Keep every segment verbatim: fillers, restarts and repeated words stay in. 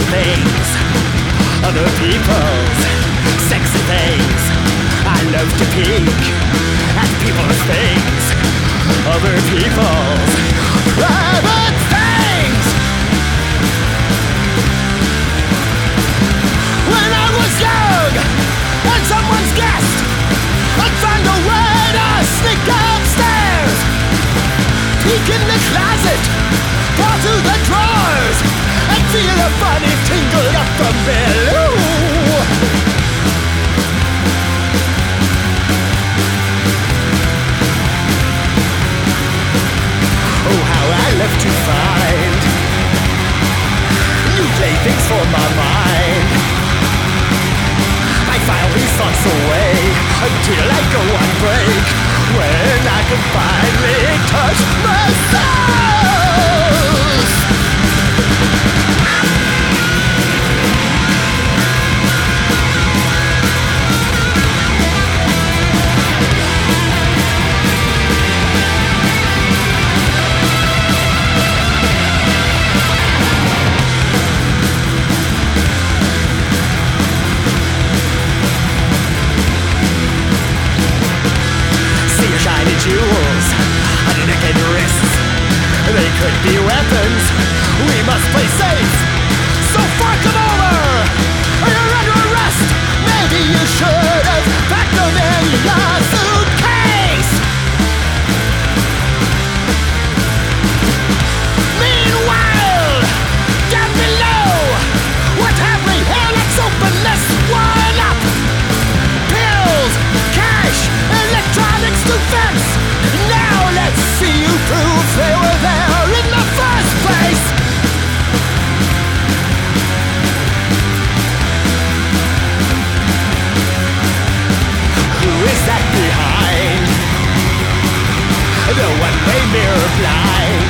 things, other people's sexy things. I love to peek at people's things, other people's private things. When I was young and someone's guest, I'd find a way to sneak upstairs, peek in the closet, paw through the drawers, and feel a funny tingle up the below. Oh, how I love to find new playthings for my mind. I file these thoughts away until I go on break, when I can finally touch myself. Jewels on naked wrists, they could be weapons. We must play safe, so fork them over, or you're under arrest. Maybe you should have packed them in your suitcase. Meanwhile, down below, what have we here? Let's open this one up. Pills, cash, electronics, defense. Now let's see you prove they were there in the first place. Who is that behind the one-way mirror blind?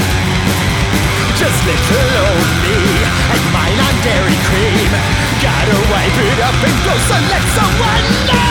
Just little old me and mine on dairy cream. Gotta wipe it up and go select someone new.